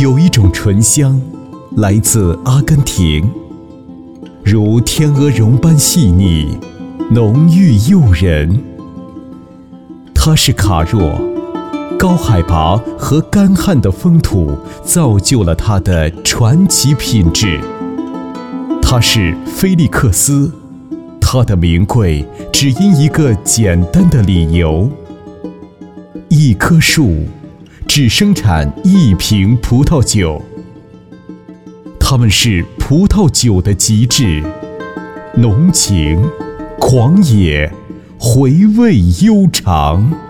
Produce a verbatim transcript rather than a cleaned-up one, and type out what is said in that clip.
有一种醇香，来自阿根廷，如天鹅绒般细腻，浓郁诱人。它是卡若，高海拔和干旱的风土造就了它的传奇品质。它是菲利克斯，它的名贵只因一个简单的理由：一棵树只生产一瓶葡萄酒。它们是葡萄酒的极致，浓情、狂野、回味悠长。